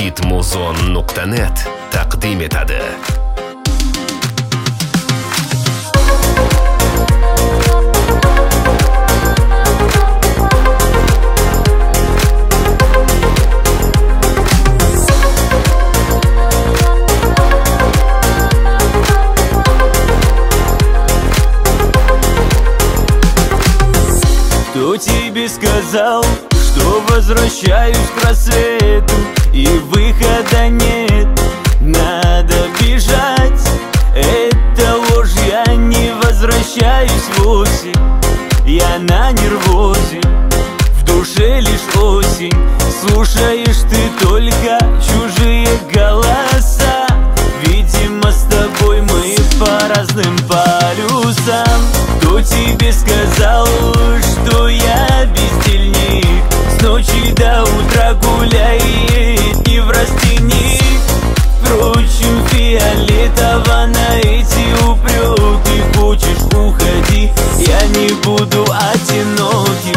hitmuzon.net taqdim etadi. Кто тебе сказал, что возвращаюсь к рассвету и выхода нет? Надо бежать, это ложь, я не возвращаюсь вовсе. Я на нервозе, в душе лишь осень. Слушаешь ты только чужие голоса. Видимо, с тобой мы по разным полюсам. Кто тебе сказал, что я бездельник? С ночи до утра гуляет не в растенник. Впрочем, фиолетово на эти упреки. Хочешь, уходи, я не буду одиноким.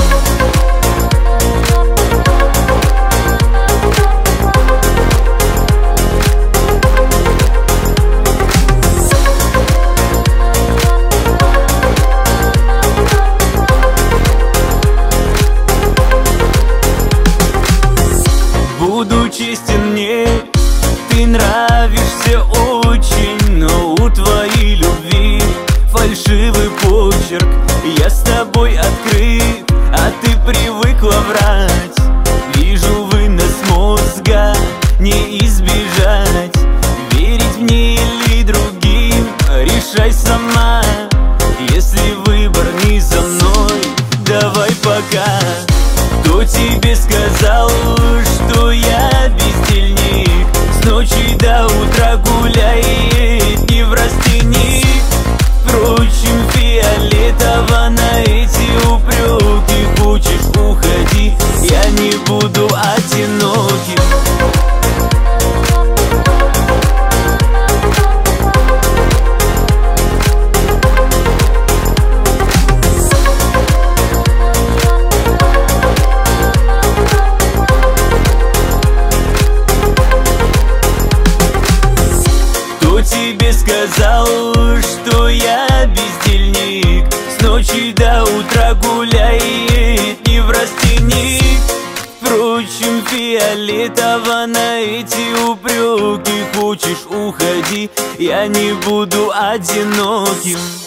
Буду честен, мне ты нравишься очень, но у твоей любви фальшивый почерк. Я с тобой открыт, а ты привыкла врать. Вижу вынос мозга, не избежать. Верить мне или другим, решай сама. Если выбор не за мной, давай пока. Кто тебе сказал, что я бездельник? С ночи до утра гуляет не в растенник. Впрочем, фиолетово на эти упреки. Хочешь, уходи, я не буду одиноким. Тебе сказал, что я бездельник? С ночи до утра гуляет не в растенник. Впрочем, фиолетово на эти упреки. Хочешь, уходи, я не буду одиноким.